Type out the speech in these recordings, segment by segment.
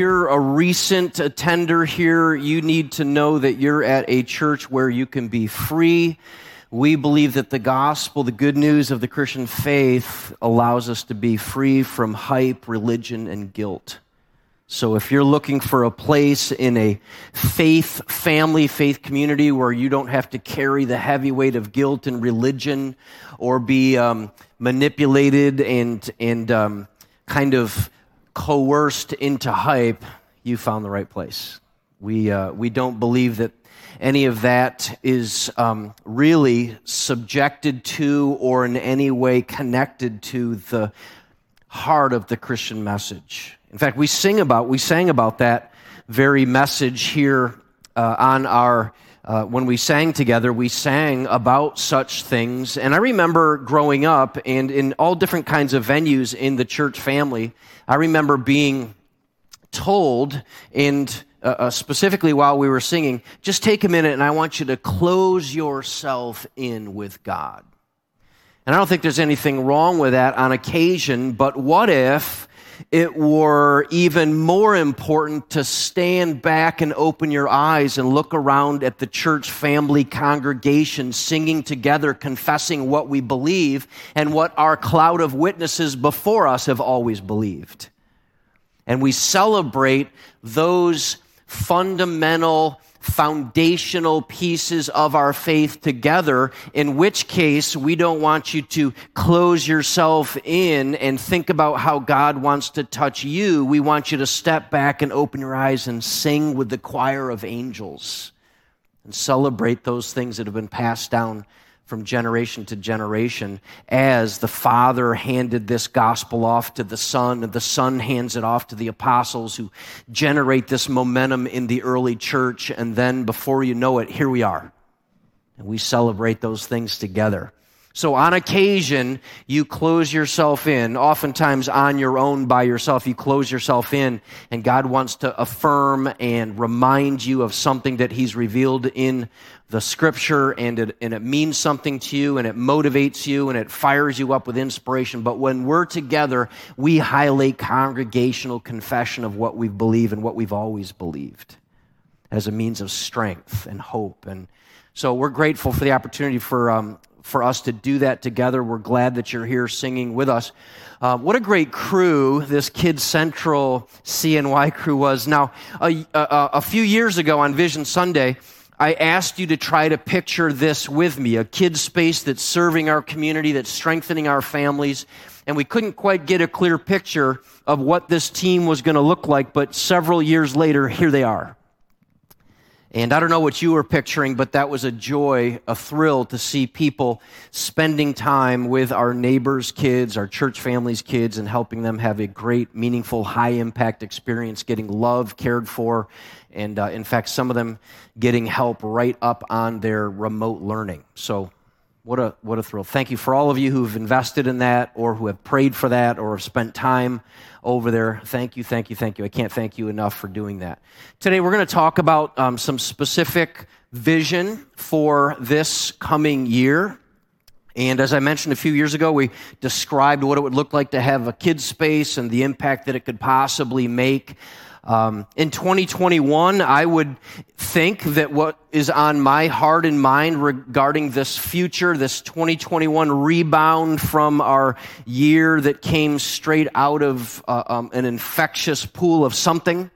you're a recent attender here, you need to know that you're at a church where you can be free. We believe that the gospel, the good news of the Christian faith, allows us to be free from hype, religion, and guilt. So if you're looking for a place in a faith family, faith community where you don't have to carry the heavy weight of guilt and religion or be manipulated and kind of coerced into hype, you found the right place. We don't believe that any of that is really subjected to or in any way connected to the heart of the Christian message. In fact, we sang about that very message here on our when we sang together. We sang about such things, and I remember growing up and in all different kinds of venues in the church family. I remember being told, and specifically while we were singing, just take a minute and I want you to close yourself in with God. And I don't think there's anything wrong with that on occasion, but what if it were even more important to stand back and open your eyes and look around at the church family congregation singing together, confessing what we believe and what our cloud of witnesses before us have always believed. And we celebrate those fundamental, foundational pieces of our faith together, in which case we don't want you to close yourself in and think about how God wants to touch you. We want you to step back and open your eyes and sing with the choir of angels and celebrate those things that have been passed down from generation to generation as the Father handed this gospel off to the Son, and the Son hands it off to the apostles who generate this momentum in the early church, and then before you know it, here we are. And we celebrate those things together. So on occasion, you close yourself in, oftentimes on your own by yourself, you close yourself in, and God wants to affirm and remind you of something that He's revealed in the Scripture, and it means something to you, and it motivates you, and it fires you up with inspiration. But when we're together, we highlight congregational confession of what we believe and what we've always believed as a means of strength and hope. And so we're grateful for the opportunity for us to do that together. We're glad that you're here singing with us. What a great crew this Kids Central CNY crew was. Now, a few years ago on Vision Sunday, I asked you to try to picture this with me, a kids space that's serving our community, that's strengthening our families, and we couldn't quite get a clear picture of what this team was going to look like, but several years later, here they are. And I don't know what you were picturing, but that was a joy, a thrill to see people spending time with our neighbors' kids, our church families' kids, and helping them have a great, meaningful, high-impact experience, getting love, cared for, and in fact, some of them getting help right up on their remote learning. So what a thrill. Thank you for all of you who've invested in that or who have prayed for that or have spent time over there. Thank you, thank you, thank you. I can't thank you enough for doing that. Today we're going to talk about some specific vision for this coming year. And as I mentioned a few years ago, we described what it would look like to have a kids space and the impact that it could possibly make. In 2021, I would think that what is on my heart and mind regarding this future, this 2021 rebound from our year that came straight out of an infectious pool of something.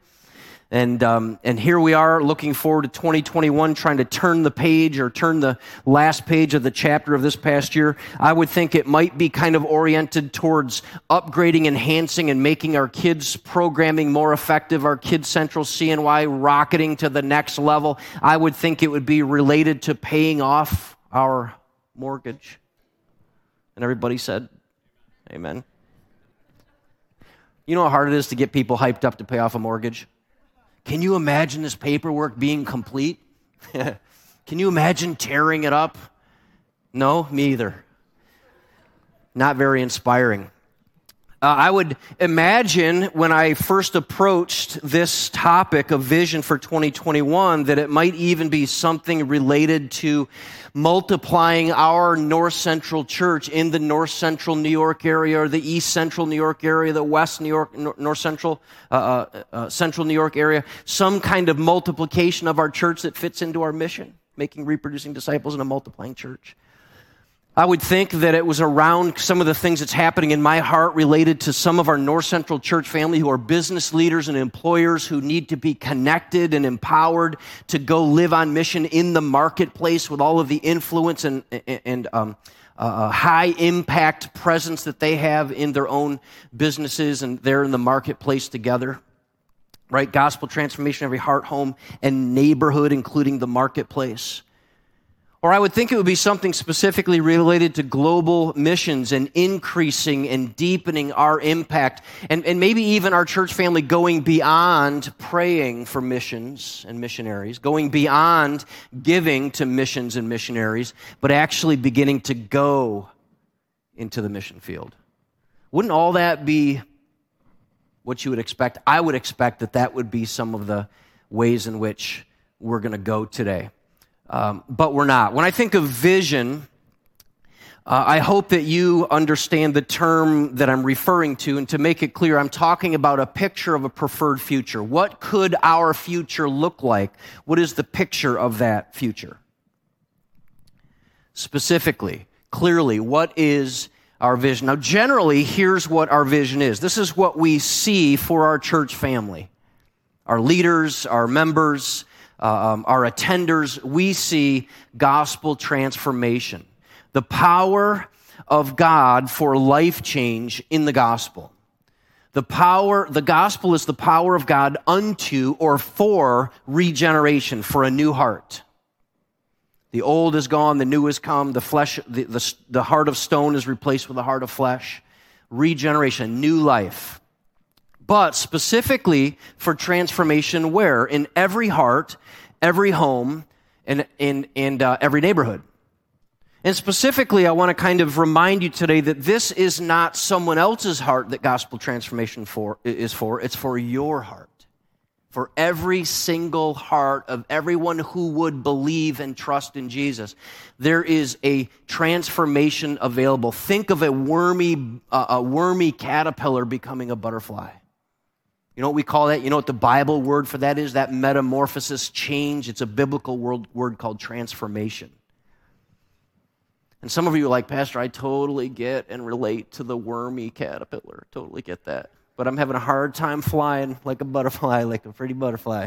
And here we are looking forward to 2021, trying to turn the page or turn the last page of the chapter of this past year. I would think it might be kind of oriented towards upgrading, enhancing, and making our kids' programming more effective, our Kids Central CNY rocketing to the next level. I would think it would be related to paying off our mortgage. And everybody said, amen. You know how hard it is to get people hyped up to pay off a mortgage? Can you imagine this paperwork being complete? Can you imagine tearing it up? No, me either. Not very inspiring. I would imagine when I first approached this topic of vision for 2021 that it might even be something related to multiplying our North Central church in the North Central New York area or the East Central New York area, the West New York, North Central, Central New York area, some kind of multiplication of our church that fits into our mission, making reproducing disciples in a multiplying church. I would think that it was around some of the things that's happening in my heart related to some of our North Central church family who are business leaders and employers who need to be connected and empowered to go live on mission in the marketplace with all of the influence and high impact presence that they have in their own businesses, and they're in the marketplace together. Right? Gospel transformation, every heart, home, and neighborhood, including the marketplace. Or I would think it would be something specifically related to global missions and increasing and deepening our impact, and maybe even our church family going beyond praying for missions and missionaries, going beyond giving to missions and missionaries, but actually beginning to go into the mission field. Wouldn't all that be what you would expect? I would expect that that would be some of the ways in which we're going to go today. But we're not. When I think of vision, I hope that you understand the term that I'm referring to. And to make it clear, I'm talking about a picture of a preferred future. What could our future look like? What is the picture of that future? Specifically, clearly, what is our vision? Now, generally, here's what our vision is. This is what we see for our church family. Our leaders, our members, our attenders, we see gospel transformation. The power of God for life change in the gospel. The gospel is the power of God unto or for regeneration, for a new heart. The old is gone, the new has come, the flesh, the heart of stone is replaced with a heart of flesh. Regeneration, new life. But specifically for transformation where? In every heart, every home, and in every neighborhood. And specifically, I want to kind of remind you today that this is not someone else's heart that gospel transformation is for. It's for your heart. For every single heart of everyone who would believe and trust in Jesus, there is a transformation available. Think of a wormy caterpillar becoming a butterfly. You know what we call that? You know what the Bible word for that is? That metamorphosis, change. It's a biblical word called transformation. And some of you are like, Pastor, I totally get and relate to the wormy caterpillar. Totally get that. But I'm having a hard time flying like a butterfly, like a pretty butterfly.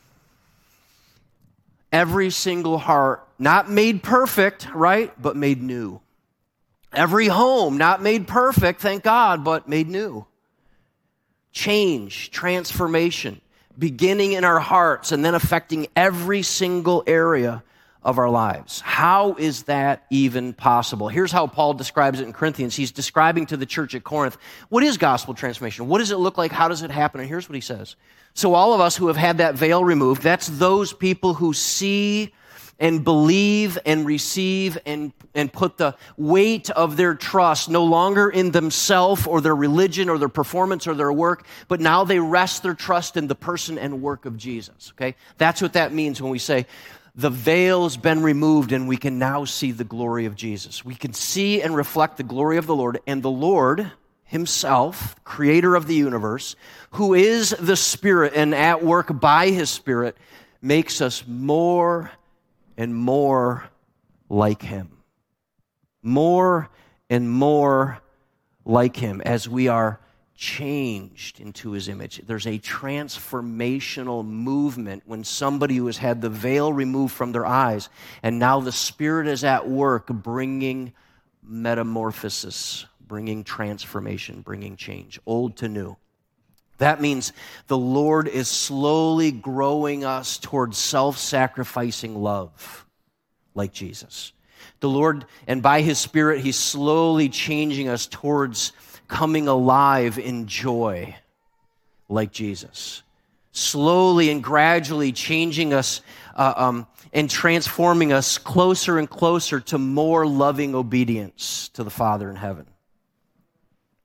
Every single heart, not made perfect, right? But made new. Every home, not made perfect, thank God, but made new. Change, transformation, beginning in our hearts and then affecting every single area of our lives. How is that even possible? Here's how Paul describes it in Corinthians. He's describing to the church at Corinth, what is gospel transformation? What does it look like? How does it happen? And here's what he says. So all of us who have had that veil removed, that's those people who see and believe and receive and put the weight of their trust no longer in themselves or their religion or their performance or their work, but now they rest their trust in the person and work of Jesus, okay? That's what that means when we say the veil's been removed and we can now see the glory of Jesus. We can see and reflect the glory of the Lord, and the Lord himself, creator of the universe, who is the Spirit and at work by his Spirit, makes us more and more like him. More and more like him as we are changed into his image. There's a transformational movement when somebody who has had the veil removed from their eyes, and now the Spirit is at work bringing metamorphosis, bringing transformation, bringing change, old to new. That means the Lord is slowly growing us towards self-sacrificing love like Jesus. The Lord, and by his Spirit, he's slowly changing us towards coming alive in joy like Jesus. Slowly and gradually changing us and transforming us closer and closer to more loving obedience to the Father in heaven.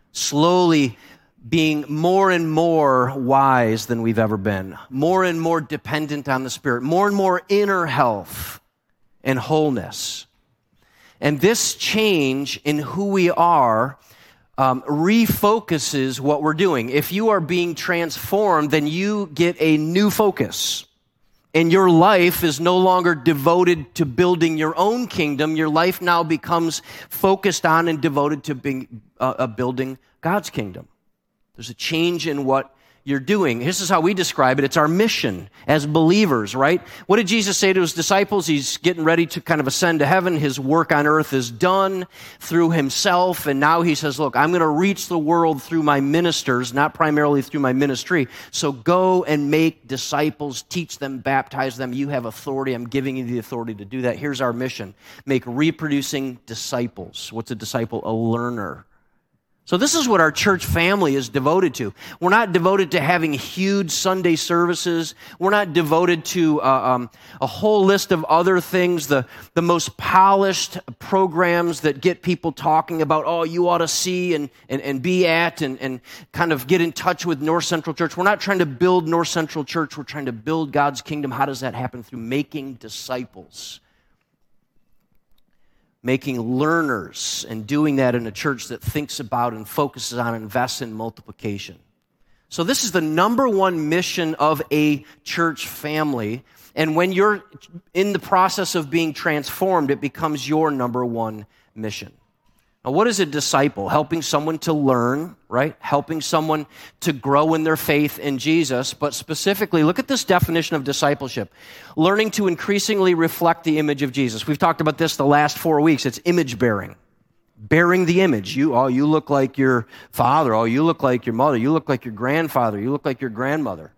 slowly being more and more wise than we've ever been, more and more dependent on the Spirit, more and more inner health and wholeness. And this change in who we are refocuses what we're doing. If you are being transformed, then you get a new focus. And your life is no longer devoted to building your own kingdom. Your life now becomes focused on and devoted to building God's kingdom. There's a change in what you're doing. This is how we describe it. It's our mission as believers, right? What did Jesus say to his disciples? He's getting ready to kind of ascend to heaven. His work on earth is done through himself. And now he says, look, I'm going to reach the world through my ministers, not primarily through my ministry. So go and make disciples, teach them, baptize them. You have authority. I'm giving you the authority to do that. Here's our mission. Make reproducing disciples. What's a disciple? A learner. So this is what our church family is devoted to. We're not devoted to having huge Sunday services. We're not devoted to a whole list of other things, the most polished programs that get people talking about, oh, you ought to see and be at and kind of get in touch with North Central Church. We're not trying to build North Central Church. We're trying to build God's kingdom. How does that happen? Through making disciples. Making learners, and doing that in a church that thinks about and focuses on and invests in multiplication. So this is the number one mission of a church family. And when you're in the process of being transformed, it becomes your number one mission. Now, what is a disciple? Helping someone to learn, right? Helping someone to grow in their faith in Jesus. But specifically, look at this definition of discipleship. Learning to increasingly reflect the image of Jesus. We've talked about this the last 4 weeks. It's image bearing. Bearing the image. You look like your father. Oh, you look like your mother. You look like your grandfather. You look like your grandmother.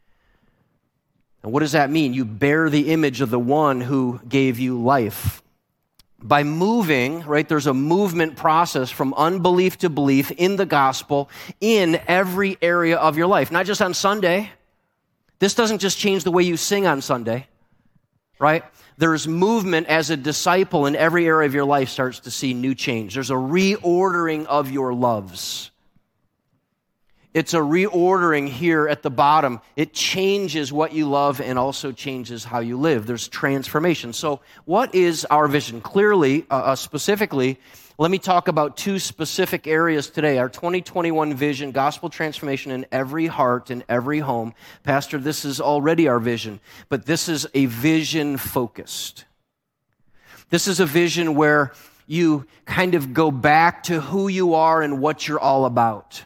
And what does that mean? You bear the image of the one who gave you life. By moving, right, there's a movement process from unbelief to belief in the gospel in every area of your life, not just on Sunday. This doesn't just change the way you sing on Sunday, right? There's movement as a disciple in every area of your life starts to see new change. There's a reordering of your loves. It's a reordering here at the bottom. It changes what you love and also changes how you live. There's transformation. So what is our vision? Clearly, specifically, let me talk about two specific areas today. Our 2021 vision, gospel transformation in every heart, in every home. Pastor, this is already our vision, but this is a vision focused. This is a vision where you kind of go back to who you are and what you're all about.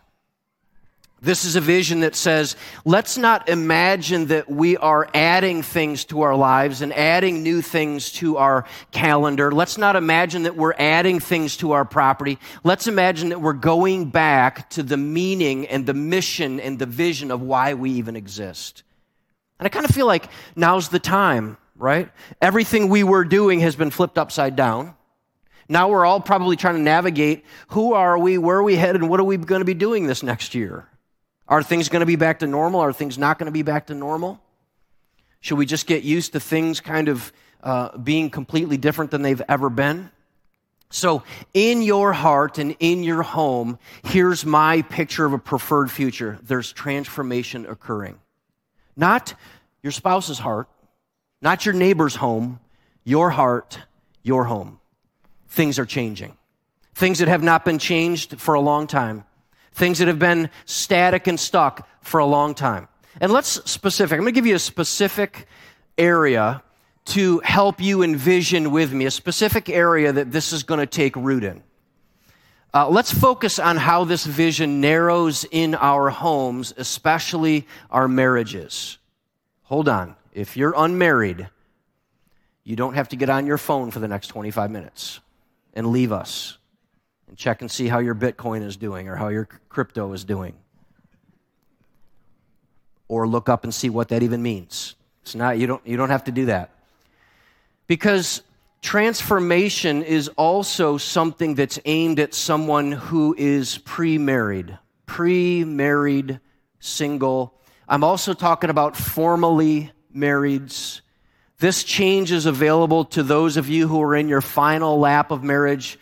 This is a vision that says, let's not imagine that we are adding things to our lives and adding new things to our calendar. Let's not imagine that we're adding things to our property. Let's imagine that we're going back to the meaning and the mission and the vision of why we even exist. And I kind of feel like now's the time, right? Everything we were doing has been flipped upside down. Now we're all probably trying to navigate who are we, where are we headed, and what are we going to be doing this next year? Are things going to be back to normal? Are things not going to be back to normal? Should we just get used to things kind of being completely different than they've ever been? So in your heart and in your home, here's my picture of a preferred future. There's transformation occurring. Not your spouse's heart, not your neighbor's home, your heart, your home. Things are changing. Things that have not been changed for a long time. Things that have been static and stuck for a long time. And I'm going to give you a specific area to help you envision with me, a specific area that this is going to take root in. Let's focus on how this vision narrows in our homes, especially our marriages. Hold on. If you're unmarried, you don't have to get on your phone for the next 25 minutes and leave us. And check and see how your Bitcoin is doing or how your crypto is doing. Or look up and see what that even means. It's not, you don't have to do that. Because transformation is also something that's aimed at someone who is pre-married, single. I'm also talking about formally marrieds. This change is available to those of you who are in your final lap of marriage.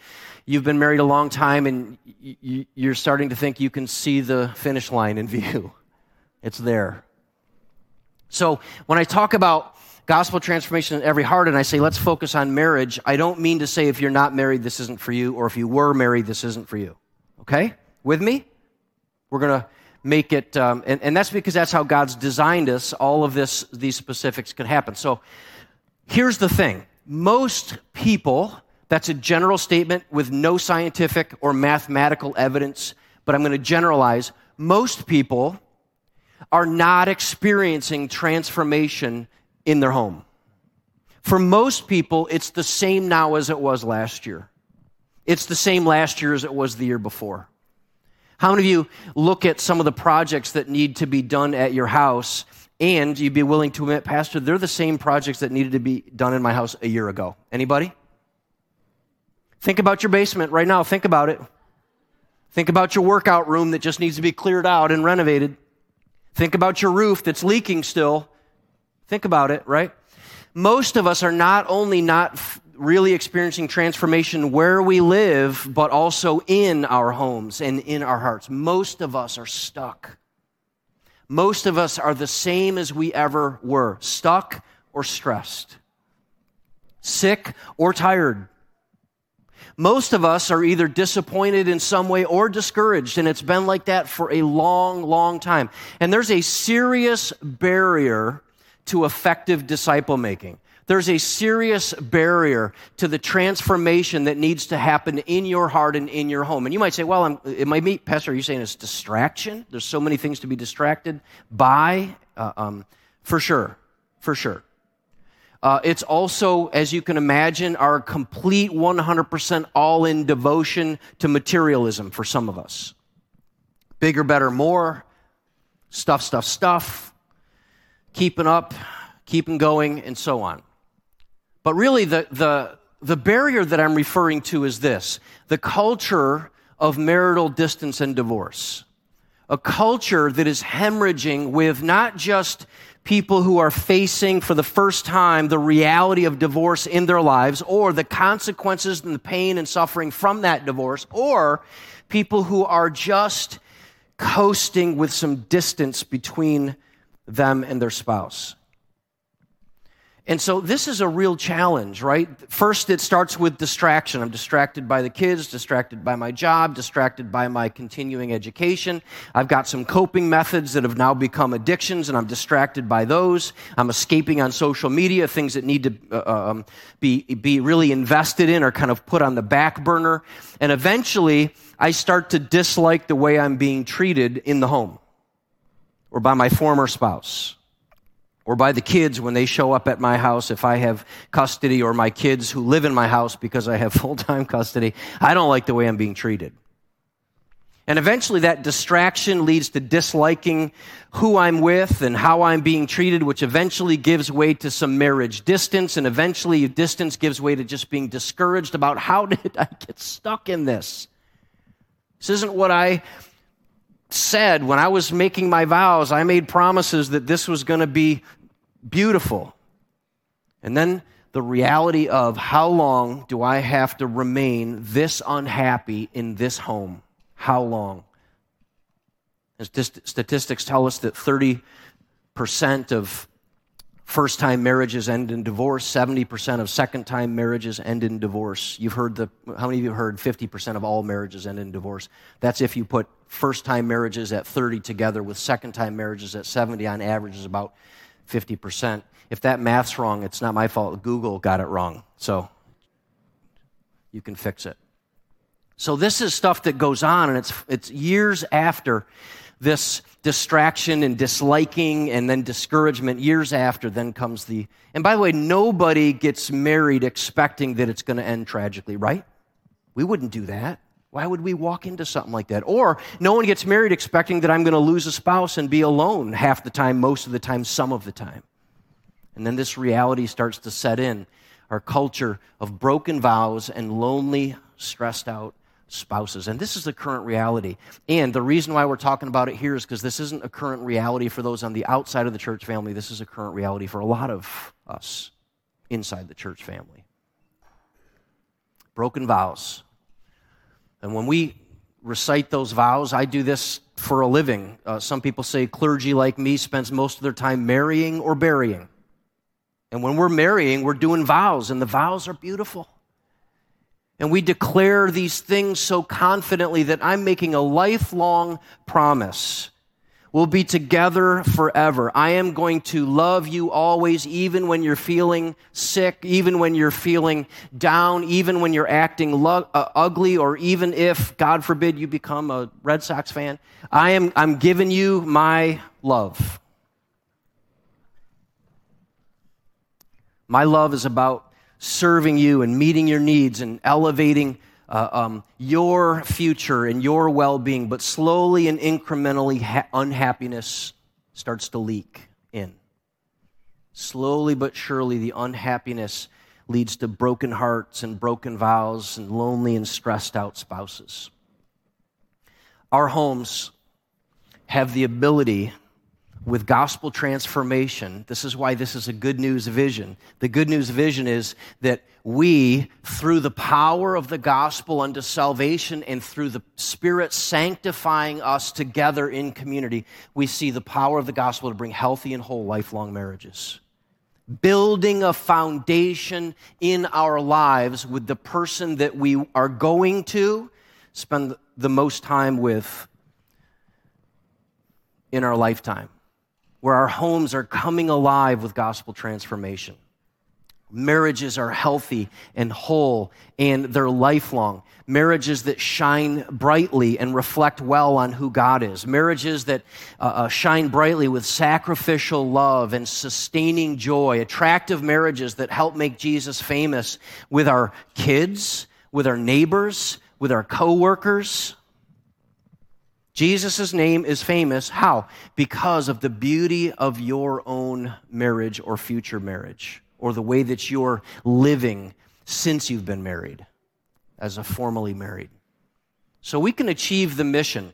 you've been married a long time and you're starting to think you can see the finish line in view. It's there. So when I talk about gospel transformation in every heart and I say let's focus on marriage, I don't mean to say if you're not married, this isn't for you, or if you were married, this isn't for you. Okay? With me? We're going to make it, and that's because that's how God's designed us. All of these specifics could happen. So here's the thing. Most people, that's a general statement with no scientific or mathematical evidence, but I'm going to generalize. Most people are not experiencing transformation in their home. For most people, it's the same now as it was last year. It's the same last year as it was the year before. How many of you look at some of the projects that need to be done at your house and you'd be willing to admit, Pastor, they're the same projects that needed to be done in my house a year ago? Anybody? Think about your basement right now. Think about it. Think about your workout room that just needs to be cleared out and renovated. Think about your roof that's leaking still. Think about it, right? Most of us are not only not really experiencing transformation where we live, but also in our homes and in our hearts. Most of us are stuck. Most of us are the same as we ever were, stuck or stressed, sick or tired. Most of us are either disappointed in some way or discouraged, and it's been like that for a long, long time. And there's a serious barrier to effective disciple making. There's a serious barrier to the transformation that needs to happen in your heart and in your home. And you might say, well, Pastor, are you saying it's distraction? There's so many things to be distracted by? For sure. It's also, as you can imagine, our complete 100% all-in devotion to materialism for some of us. Bigger, better, more, stuff, keeping up, keeping going, and so on. But really, the barrier that I'm referring to is this: the culture of marital distance and divorce. A culture that is hemorrhaging with not just people who are facing for the first time the reality of divorce in their lives, or the consequences and the pain and suffering from that divorce, or people who are just coasting with some distance between them and their spouse. And so this is a real challenge, right? First, it starts with distraction. I'm distracted by the kids, distracted by my job, distracted by my continuing education. I've got some coping methods that have now become addictions, and I'm distracted by those. I'm escaping on social media. Things that need to be really invested in are kind of put on the back burner. And eventually, I start to dislike the way I'm being treated in the home, or by my former spouse, or by the kids when they show up at my house if I have custody, or my kids who live in my house because I have full-time custody. I don't like the way I'm being treated. And eventually that distraction leads to disliking who I'm with and how I'm being treated, which eventually gives way to some marriage distance, and eventually distance gives way to just being discouraged about how did I get stuck in this? This isn't what I said when I was making my vows. I made promises that this was going to be beautiful. And then the reality of how long do I have to remain this unhappy in this home? How long? As statistics tell us that 30% of first-time marriages end in divorce, 70% of second-time marriages end in divorce. How many of you have heard 50% of all marriages end in divorce? That's if you put first-time marriages at 30 together with second-time marriages at 70, on average is about 50%. If that math's wrong, it's not my fault. Google got it wrong. So you can fix it. So this is stuff that goes on, and it's years after this distraction and disliking and then discouragement. Years after, then comes and by the way, nobody gets married expecting that it's going to end tragically, right? We wouldn't do that. Why would we walk into something like that? Or no one gets married expecting that I'm going to lose a spouse and be alone half the time, most of the time, some of the time. And then this reality starts to set in. Our culture of broken vows and lonely, stressed out spouses. And this is the current reality. And the reason why we're talking about it here is because this isn't a current reality for those on the outside of the church family. This is a current reality for a lot of us inside the church family. Broken vows, And when we recite those vows, I do this for a living. Some people say clergy like me spends most of their time marrying or burying. And when we're marrying, we're doing vows, and the vows are beautiful. And we declare these things so confidently that I'm making a lifelong promise. We'll be together forever. I am going to love you always, even when you're feeling sick, even when you're feeling down, even when you're acting ugly, or even if, God forbid, you become a Red Sox fan. I'm giving you my love. My love is about serving you and meeting your needs and elevating your future and your well-being, but slowly and incrementally unhappiness starts to leak in. Slowly but surely the unhappiness leads to broken hearts and broken vows and lonely and stressed out spouses. Our homes have the ability, with gospel transformation, this is why this is a good news vision. The good news vision is that we, through the power of the gospel unto salvation and through the Spirit sanctifying us together in community, we see the power of the gospel to bring healthy and whole lifelong marriages. Building a foundation in our lives with the person that we are going to spend the most time with in our lifetime, where our homes are coming alive with gospel transformation. Marriages are healthy and whole, and they're lifelong. Marriages that shine brightly and reflect well on who God is. Marriages that shine brightly with sacrificial love and sustaining joy. Attractive marriages that help make Jesus famous with our kids, with our neighbors, with our coworkers. Jesus' name is famous. How? Because of the beauty of your own marriage or future marriage, or the way that you're living since you've been married, as a formally married. So we can achieve the mission.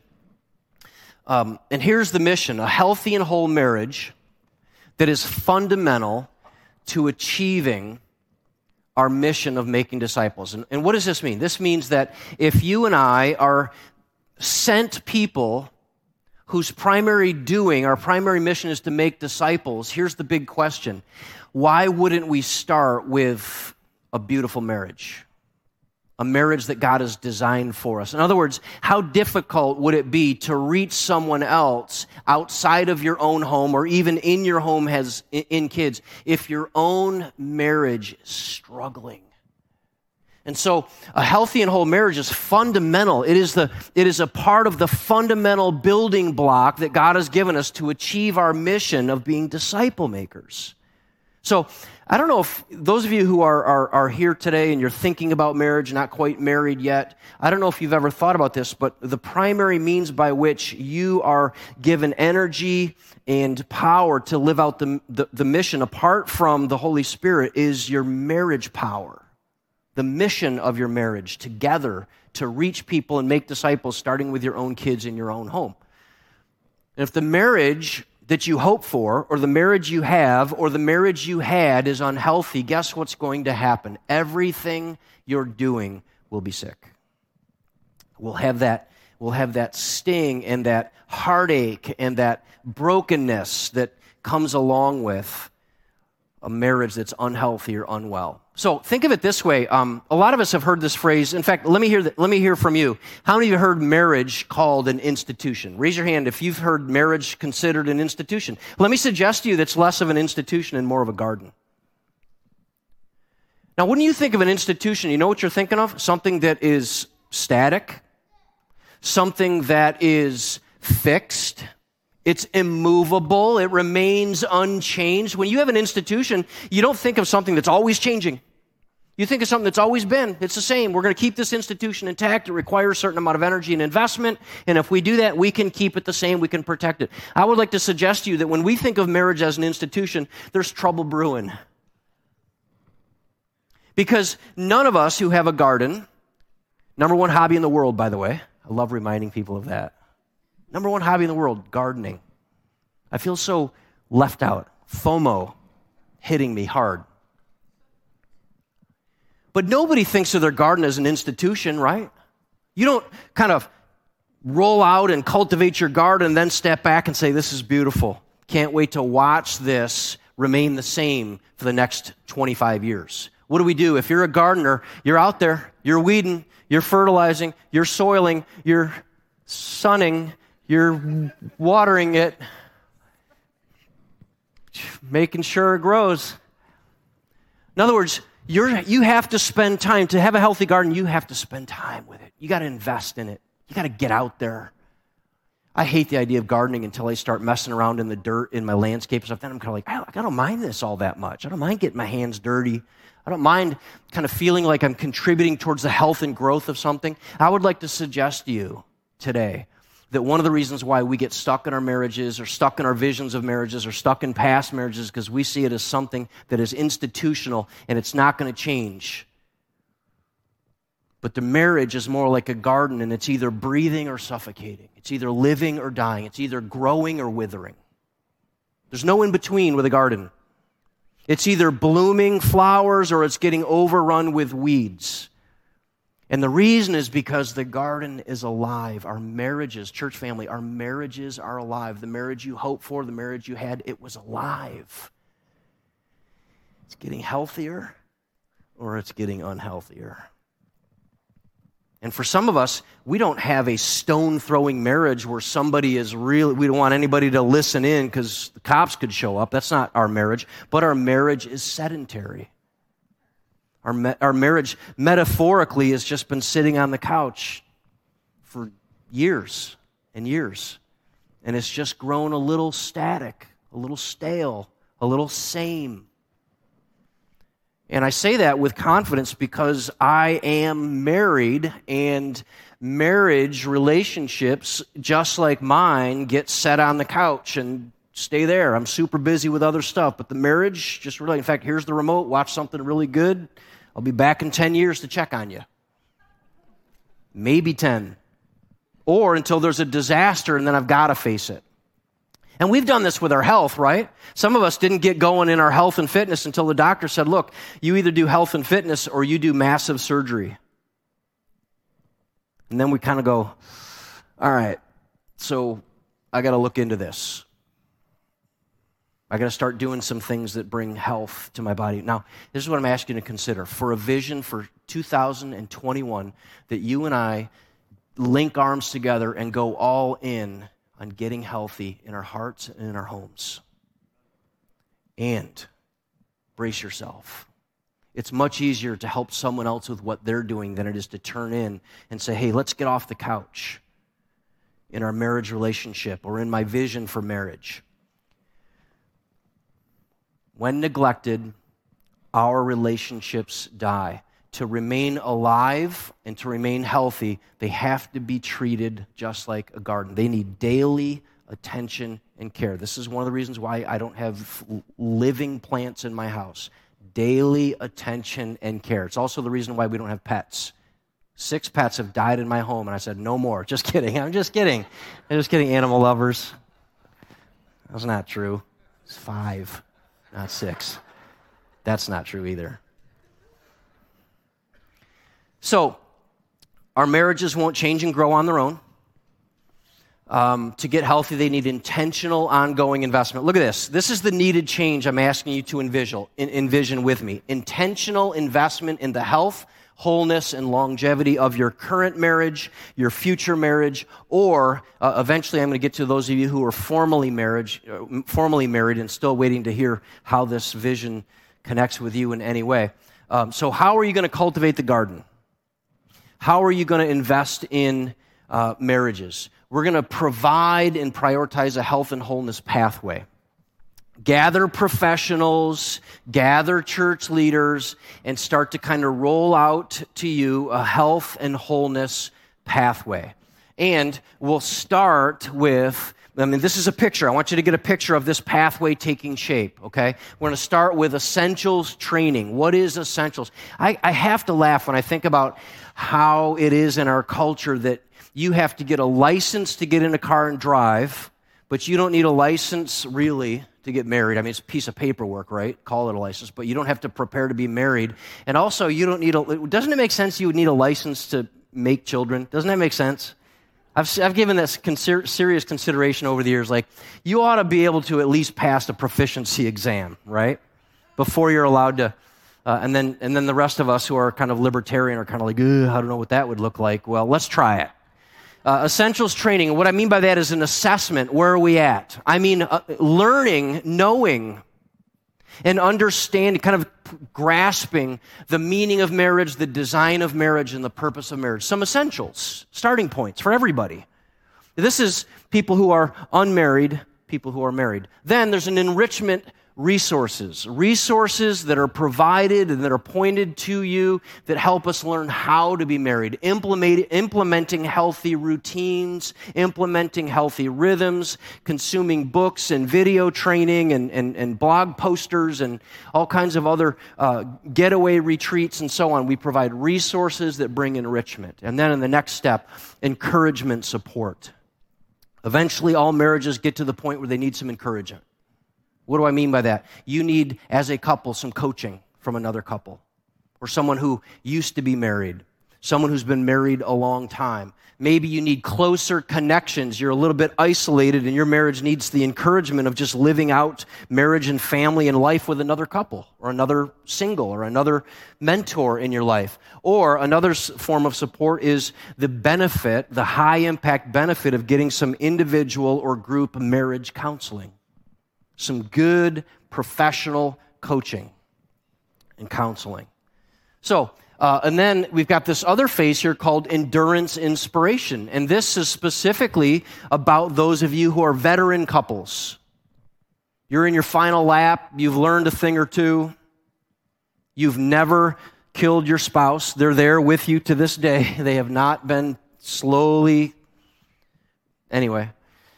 And here's the mission: a healthy and whole marriage that is fundamental to achieving our mission of making disciples. And what does this mean? This means that if you and I are sent people whose primary doing, our primary mission is to make disciples, here's the big question: why wouldn't we start with a beautiful marriage? A marriage that God has designed for us. In other words, how difficult would it be to reach someone else outside of your own home, or even in your home as in kids, if your own marriage is struggling? And so a healthy and whole marriage is fundamental. It is a part of the fundamental building block that God has given us to achieve our mission of being disciple makers. So I don't know if those of you who are here today and you're thinking about marriage, not quite married yet, I don't know if you've ever thought about this, but the primary means by which you are given energy and power to live out the mission apart from the Holy Spirit is your marriage power. The mission of your marriage together to reach people and make disciples, starting with your own kids in your own home. And if the marriage that you hope for, or the marriage you have, or the marriage you had is unhealthy, guess what's going to happen? Everything you're doing will be sick. We'll have that sting and that heartache and that brokenness that comes along with a marriage that's unhealthy or unwell. So think of it this way. A lot of us have heard this phrase. In fact, let me hear from you. How many of you heard marriage called an institution? Raise your hand if you've heard marriage considered an institution. Let me suggest to you that's less of an institution and more of a garden. Now, when you think of an institution, you know what you're thinking of? Something that is static, something that is fixed. It's immovable. It remains unchanged. When you have an institution, you don't think of something that's always changing. You think of something that's always been. It's the same. We're going to keep this institution intact. It requires a certain amount of energy and investment. And if we do that, we can keep it the same. We can protect it. I would like to suggest to you that when we think of marriage as an institution, there's trouble brewing. Because none of us who have a garden, number one hobby in the world, by the way. I love reminding people of that. Number one hobby in the world, gardening. I feel so left out. FOMO hitting me hard. But nobody thinks of their garden as an institution, right? You don't kind of roll out and cultivate your garden and then step back and say, this is beautiful. Can't wait to watch this remain the same for the next 25 years. What do? If you're a gardener, you're out there, you're weeding, you're fertilizing, you're soiling, you're sunning, you're watering it, making sure it grows. In other words, you have to spend time. To have a healthy garden, you have to spend time with it. You got to invest in it. You got to get out there. I hate the idea of gardening until I start messing around in the dirt in my landscape stuff. Then I'm kind of like, I don't mind this all that much. I don't mind getting my hands dirty. I don't mind kind of feeling like I'm contributing towards the health and growth of something. I would like to suggest to you today that one of the reasons why we get stuck in our marriages or stuck in our visions of marriages or stuck in past marriages is because we see it as something that is institutional and it's not going to change. But the marriage is more like a garden, and it's either breathing or suffocating. It's either living or dying. It's either growing or withering. There's no in between with a garden. It's either blooming flowers or it's getting overrun with weeds. And the reason is because the garden is alive. Our marriages, church family, our marriages are alive. The marriage you hoped for, the marriage you had, it was alive. It's getting healthier or it's getting unhealthier. And for some of us, we don't have a stone-throwing marriage where somebody is really, we don't want anybody to listen in because the cops could show up. That's not our marriage. But our marriage is sedentary. Our marriage, metaphorically, has just been sitting on the couch for years and years. And it's just grown a little static, a little stale, a little same. And I say that with confidence because I am married, and marriage relationships, just like mine, get set on the couch and stay there. I'm super busy with other stuff, but the marriage just really, in fact, here's the remote, watch something really good. I'll be back in 10 years to check on you. Maybe 10. Or until there's a disaster and then I've got to face it. And we've done this with our health, right? Some of us didn't get going in our health and fitness until the doctor said, look, you either do health and fitness or you do massive surgery. And then we kind of go, all right, so I got to look into this. I got to start doing some things that bring health to my body. Now, this is what I'm asking you to consider. For a vision for 2021, that you and I link arms together and go all in on getting healthy in our hearts and in our homes. And brace yourself. It's much easier to help someone else with what they're doing than it is to turn in and say, hey, let's get off the couch in our marriage relationship or in my vision for marriage. When neglected, our relationships die. To remain alive and to remain healthy, they have to be treated just like a garden. They need daily attention and care. This is one of the reasons why I don't have living plants in my house. Daily attention and care. It's also the reason why we don't have pets. 6 pets have died in my home, and I said, no more. Just kidding. I'm just kidding. I'm just kidding, animal lovers. That's not true. It's 5, not 6. That's not true either. So, our marriages won't change and grow on their own. To get healthy, they need intentional, ongoing investment. Look at this. This is the needed change I'm asking you to envision with me. Intentional investment in the health, wholeness, and longevity of your current marriage, your future marriage, or eventually I'm going to get to those of you who are formally married and still waiting to hear how this vision connects with you in any way. So how are you going to cultivate the garden? How are you going to invest in marriages? We're going to provide and prioritize a health and wholeness pathway. Gather professionals, gather church leaders, and start to kind of roll out to you a health and wholeness pathway. And we'll start with, this is a picture. I want you to get a picture of this pathway taking shape, okay? We're going to start with essentials training. What is essentials? I have to laugh when I think about how it is in our culture that you have to get a license to get in a car and drive, but you don't need a license really to get married. It's a piece of paperwork, right? Call it a license, but you don't have to prepare to be married. And also, you don't need doesn't it make sense you would need a license to make children. Doesn't that make sense? I've given this serious consideration over the years. Like, you ought to be able to at least pass a proficiency exam, right? Before you're allowed to, and then the rest of us who are kind of libertarian are kind of like, I don't know what that would look like. Well, let's try it. Essentials training, what I mean by that is an assessment. Where are we at? I mean, learning, knowing, and understanding, kind of grasping the meaning of marriage, the design of marriage, and the purpose of marriage. Some essentials, starting points for everybody. This is people who are unmarried, people who are married. Then there's an enrichment resources that are provided and that are pointed to you that help us learn how to be married, implementing healthy routines, implementing healthy rhythms, consuming books and video training and blog posters and all kinds of other getaway retreats and so on. We provide resources that bring enrichment. And then in the next step, encouragement support. Eventually, all marriages get to the point where they need some encouragement. What do I mean by that? You need, as a couple, some coaching from another couple, or someone who used to be married, someone who's been married a long time. Maybe you need closer connections. You're a little bit isolated, and your marriage needs the encouragement of just living out marriage and family and life with another couple, or another single, or another mentor in your life. Or another form of support is the benefit, the high-impact benefit of getting some individual or group marriage counseling. Some good professional coaching and counseling. So, and then we've got this other phase here called endurance inspiration. And this is specifically about those of you who are veteran couples. You're in your final lap. You've learned a thing or two. You've never killed your spouse. They're there with you to this day. They have not been slowly. Anyway.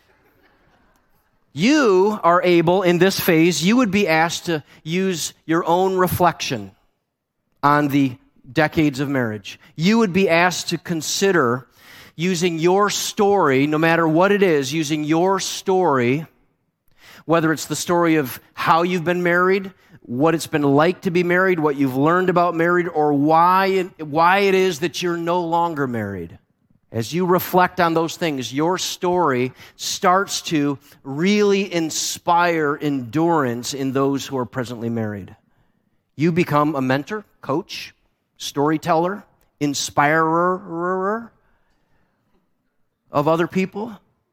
You are able, in this phase, you would be asked to use your own reflection on the decades of marriage. You would be asked to consider using your story, no matter what it is, using your story, whether it's the story of how you've been married, what it's been like to be married, what you've learned about married, or why it is that you're no longer married. As you reflect on those things, your story starts to really inspire endurance in those who are presently married. You become a mentor, coach, storyteller, inspirer of other people.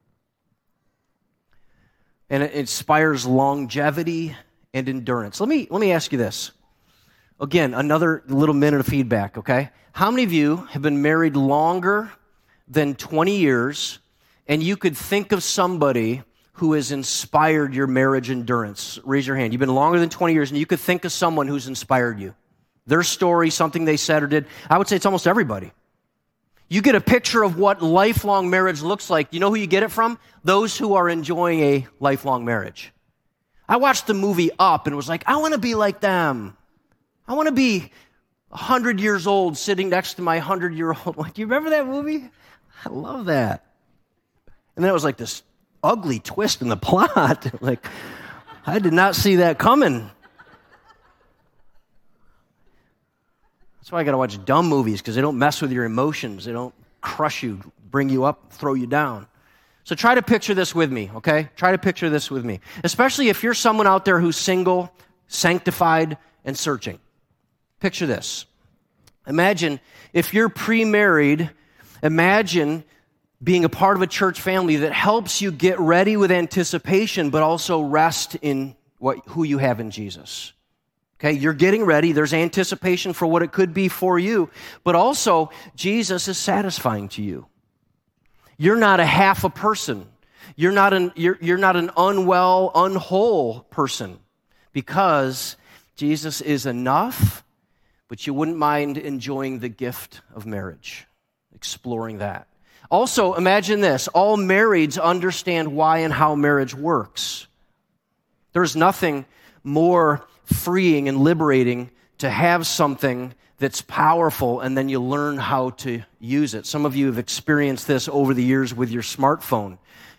And it inspires longevity and endurance. Let me ask you this. Again, another little minute of feedback, okay? How many of you have been married longer than 20 years, and you could think of somebody who has inspired your marriage endurance? Raise your hand. You've been longer than 20 years, and you could think of someone who's inspired you. Their story, something they said or did. I would say it's almost everybody. You get a picture of what lifelong marriage looks like. You know who you get it from? Those who are enjoying a lifelong marriage. I watched the movie Up and was like, I want to be like them. I want to be 100 years old sitting next to my 100-year-old. Like, do you remember that movie? I love that. And then it was like this ugly twist in the plot. Like, I did not see that coming. That's why I got to watch dumb movies, because they don't mess with your emotions. They don't crush you, bring you up, throw you down. So try to picture this with me, okay? Try to picture this with me. Especially if you're someone out there who's single, sanctified, and searching. Picture this. Imagine if you're pre-married, imagine being a part of a church family that helps you get ready with anticipation, but also rest in who you have in Jesus. Okay, you're getting ready. There's anticipation for what it could be for you, but also Jesus is satisfying to you. You're not a half a person. You're not an unwell, unwhole person, because Jesus is enough, but you wouldn't mind enjoying the gift of marriage, exploring that. Also, imagine this. All marrieds understand why and how marriage works. There's nothing more freeing and liberating to have something that's powerful and then you learn how to use it. Some of you have experienced this over the years with your smartphone.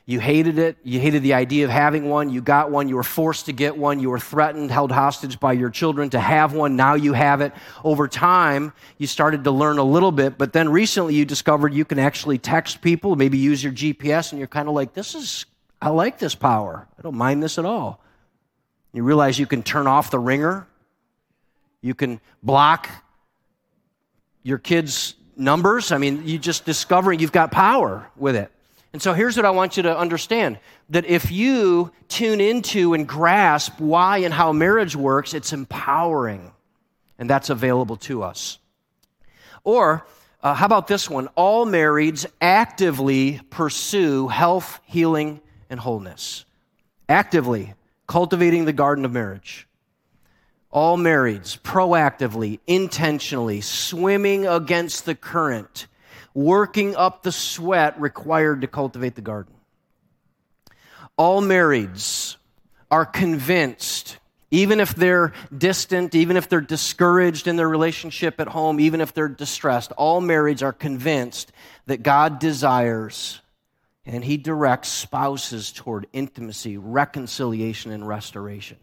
You hated it. You hated the idea of having one. You got one. You were forced to get one. You were threatened, held hostage by your children to have one. Now you have it. Over time, you started to learn a little bit, but then recently you discovered you can actually text people, maybe use your GPS, and you're kind of like, I like this power. I don't mind this at all. You realize you can turn off the ringer. You can block your kids' numbers. I mean, you just discovering you've got power with it. And so here's what I want you to understand, that if you tune into and grasp why and how marriage works, it's empowering, and that's available to us. Or how about this one? All marrieds actively pursue health, healing, and wholeness. Actively cultivating the garden of marriage. All marrieds proactively, intentionally, swimming against the current, working up the sweat required to cultivate the garden. All marrieds are convinced, even if they're distant, even if they're discouraged in their relationship at home, even if they're distressed, all marrieds are convinced that God desires and He directs spouses toward intimacy, reconciliation, and restoration.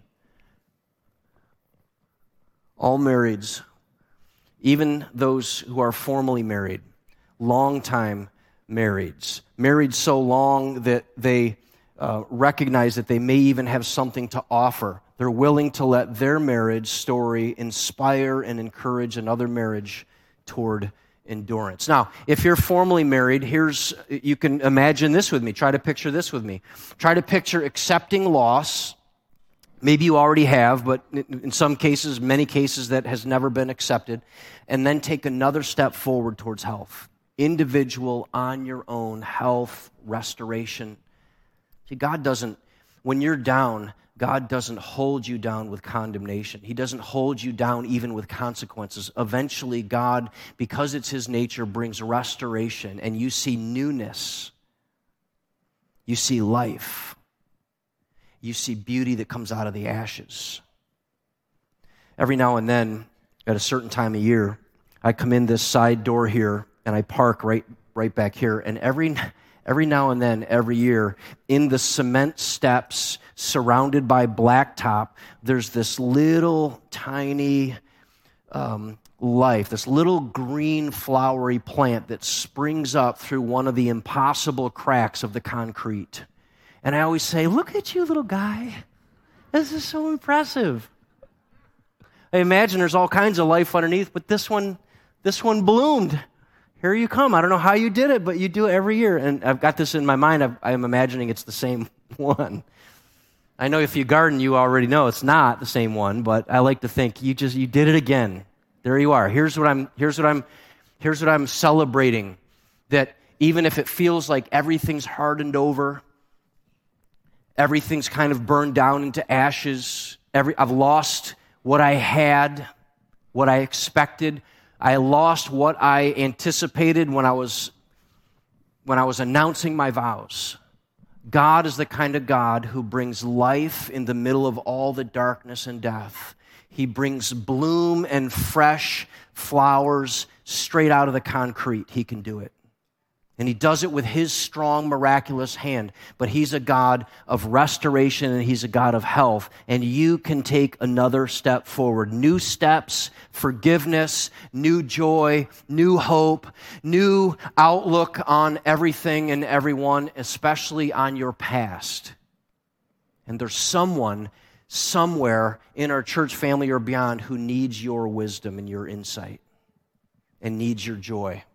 All marrieds, even those who are formally married, long-time marrieds, married so long that they recognize that they may even have something to offer. They're willing to let their marriage story inspire and encourage another marriage toward endurance. Now, if you're formally married, you can imagine this with me. Try to picture this with me. Try to picture accepting loss. Maybe you already have, but in some cases, many cases, that has never been accepted. And then take another step forward towards health. Individual, on your own, health, restoration. See, when you're down, God doesn't hold you down with condemnation. He doesn't hold you down even with consequences. Eventually, God, because it's His nature, brings restoration, and you see newness. You see life. You see beauty that comes out of the ashes. Every now and then, at a certain time of year, I come in this side door here, and I park right back here, and every now and then, every year, in the cement steps surrounded by blacktop, there's this little tiny life, this little green flowery plant that springs up through one of the impossible cracks of the concrete. And I always say, look at you, little guy. This is so impressive. I imagine there's all kinds of life underneath, but this one bloomed. Here you come. I don't know how you did it, but you do it every year. And I've got this in my mind. I'm imagining it's the same one. I know if you garden, you already know it's not the same one, but I like to think you did it again. There you are. Here's what I'm celebrating. That even if it feels like everything's hardened over, everything's kind of burned down into ashes, I've lost what I had, what I expected. I lost what I anticipated when I was announcing my vows. God is the kind of God who brings life in the middle of all the darkness and death. He brings bloom and fresh flowers straight out of the concrete. He can do it. And He does it with His strong, miraculous hand. But He's a God of restoration, and He's a God of health. And you can take another step forward. New steps, forgiveness, new joy, new hope, new outlook on everything and everyone, especially on your past. And there's someone, somewhere in our church family or beyond, who needs your wisdom and your insight and needs your joy.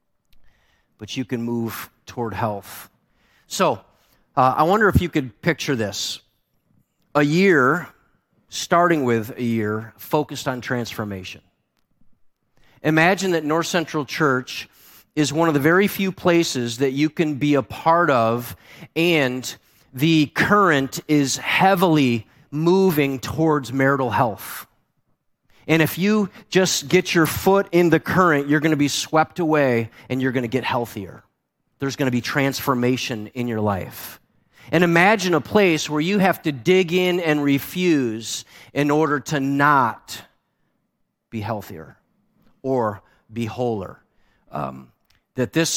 But you can move toward health. So, I wonder if you could picture this. A year, starting with a year, focused on transformation. Imagine that North Central Church is one of the very few places that you can be a part of, and the current is heavily moving towards marital health. And if you just get your foot in the current, you're going to be swept away and you're going to get healthier. There's going to be transformation in your life. And imagine a place where you have to dig in and refuse in order to not be healthier or be wholer. That this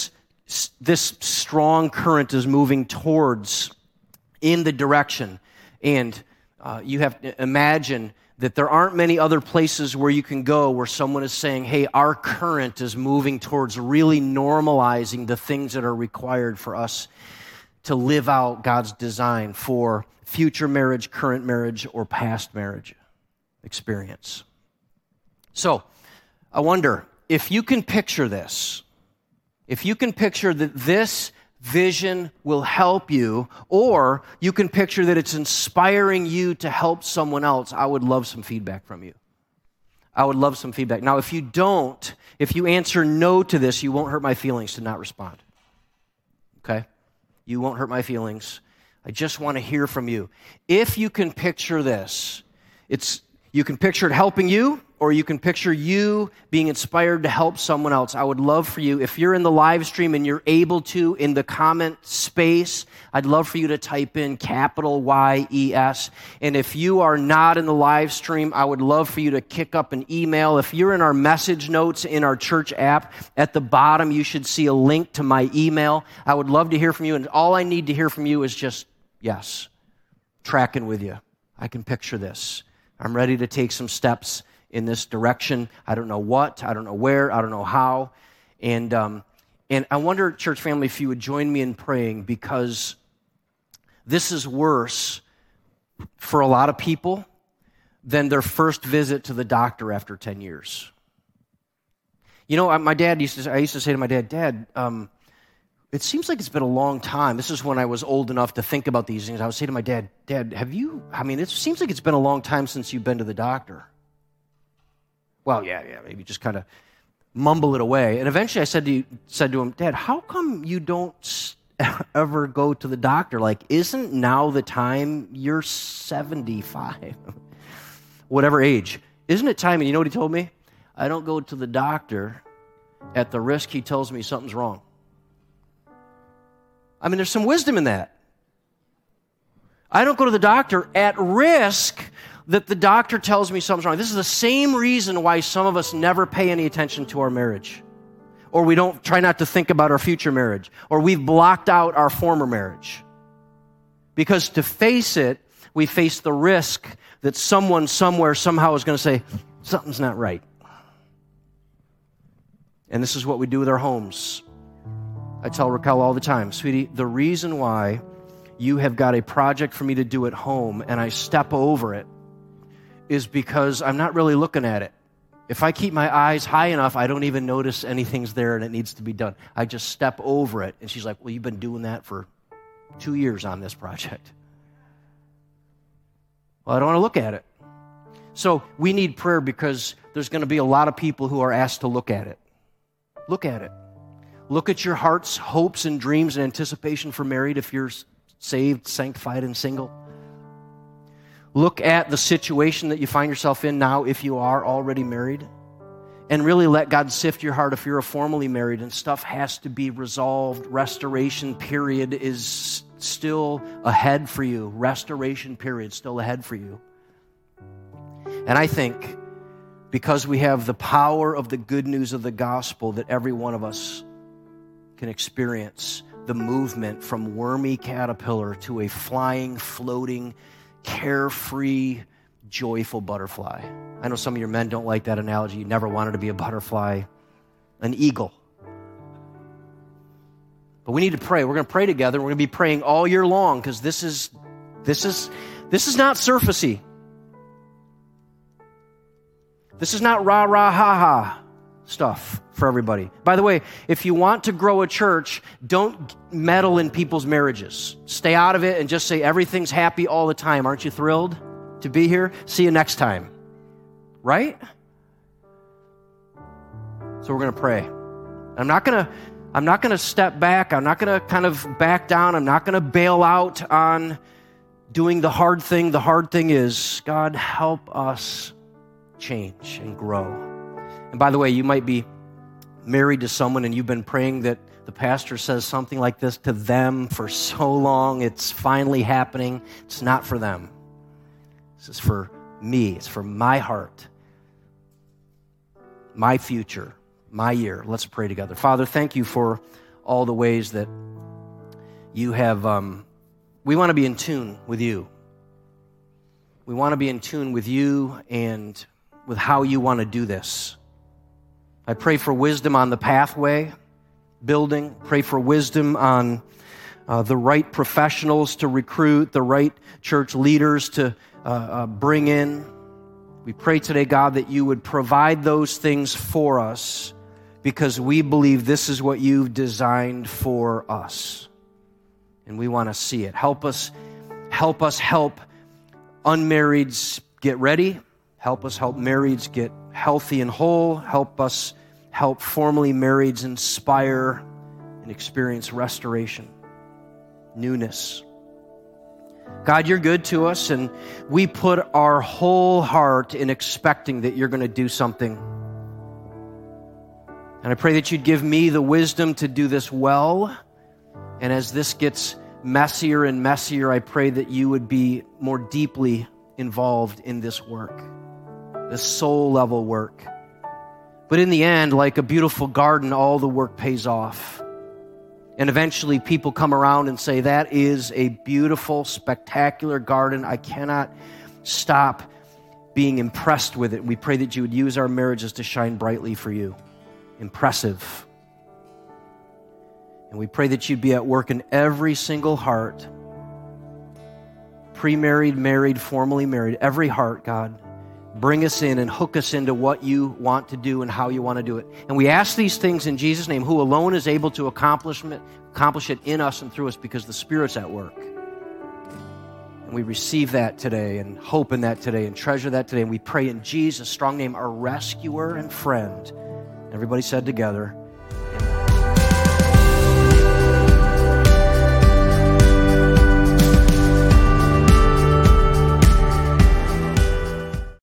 this strong current is moving towards in the direction. And you have to imagine that there aren't many other places where you can go where someone is saying, hey, our current is moving towards really normalizing the things that are required for us to live out God's design for future marriage, current marriage, or past marriage experience. So, I wonder, if you can picture this, if you can picture that this vision will help you, or you can picture that it's inspiring you to help someone else, I would love some feedback from you. I would love some feedback. Now, if you don't, if you answer no to this, you won't hurt my feelings to not respond. Okay? You won't hurt my feelings. I just want to hear from you. If you can picture this, you can picture it helping you, or you can picture you being inspired to help someone else. I would love for you, if you're in the live stream and you're able to, in the comment space, I'd love for you to type in capital YES. And if you are not in the live stream, I would love for you to kick up an email. If you're in our message notes in our church app, at the bottom you should see a link to my email. I would love to hear from you, and all I need to hear from you is just, yes, tracking with you. I can picture this. I'm ready to take some steps in this direction. I don't know what, I don't know where, I don't know how. And I wonder, church family, if you would join me in praying, because this is worse for a lot of people than their first visit to the doctor after 10 years. You know, my dad I used to say to my dad, Dad, it seems like it's been a long time. This is when I was old enough to think about these things. I would say to my dad, Dad, it seems like it's been a long time since you've been to the doctor. Well, yeah, maybe just kind of mumble it away. And eventually I said to him, Dad, how come you don't ever go to the doctor? Like, isn't now the time? You're 75, whatever age. Isn't it time? And you know what he told me? I don't go to the doctor at the risk he tells me something's wrong. I mean, there's some wisdom in that. I don't go to the doctor at risk that the doctor tells me something's wrong. This is the same reason why some of us never pay any attention to our marriage, or we don't try not to think about our future marriage, or we've blocked out our former marriage. Because to face it, we face the risk that someone somewhere somehow is going to say, something's not right. And this is what we do with our homes. I tell Raquel all the time, sweetie, the reason why you have got a project for me to do at home and I step over it is because I'm not really looking at it. If I keep my eyes high enough, I don't even notice anything's there and it needs to be done. I just step over it. And she's like, well, you've been doing that for 2 years on this project. Well, I don't want to look at it. So we need prayer, because there's going to be a lot of people who are asked to look at it. Look at it. Look at your heart's hopes and dreams and anticipation for married if you're saved, sanctified, and single. Look at the situation that you find yourself in now if you are already married. And really let God sift your heart if you're formally married and stuff has to be resolved. Restoration period is still ahead for you. Restoration period still ahead for you. And I think because we have the power of the good news of the gospel, that every one of us can experience the movement from wormy caterpillar to a flying, floating, carefree, joyful butterfly. I know some of your men don't like that analogy. You never wanted to be a butterfly, an eagle. But we need to pray. We're going to pray together. We're going to be praying all year long, because this is not surfacey. This is not rah, rah, ha, ha stuff for everybody. By the way, if you want to grow a church, don't meddle in people's marriages. Stay out of it and just say everything's happy all the time. Aren't you thrilled to be here? See you next time. Right? So we're going to pray. I'm not going to step back. I'm not going to kind of back down. I'm not going to bail out on doing the hard thing. The hard thing is, God, help us change and grow. And by the way, you might be married to someone and you've been praying that the pastor says something like this to them for so long. It's finally happening. It's not for them. This is for me. It's for my heart, my future, my year. Let's pray together. Father, thank you for all the ways that you have, we want to be in tune with you. We want to be in tune with you and with how you want to do this. I pray for wisdom on the pathway building. Pray for wisdom on the right professionals to recruit, the right church leaders to bring in. We pray today, God, that you would provide those things for us because we believe this is what you've designed for us. And we want to see it. Help us help unmarrieds get ready. Help us help marrieds get healthy and whole. Help us help formerly marrieds inspire and experience restoration, newness. God, you're good to us, and we put our whole heart in expecting that you're going to do something. And I pray that you'd give me the wisdom to do this well. And as this gets messier and messier, I pray that you would be more deeply involved in this work, this soul-level work. But in the end, like a beautiful garden, all the work pays off. And eventually people come around and say, that is a beautiful, spectacular garden. I cannot stop being impressed with it. We pray that you would use our marriages to shine brightly for you. Impressive. And we pray that you'd be at work in every single heart, pre-married, married, formerly married, every heart, God. Bring us in and hook us into what you want to do and how you want to do it. And we ask these things in Jesus' name, who alone is able to accomplish it in us and through us because the Spirit's at work. And we receive that today and hope in that today and treasure that today. And we pray in Jesus' strong name, our rescuer and friend. Everybody said together,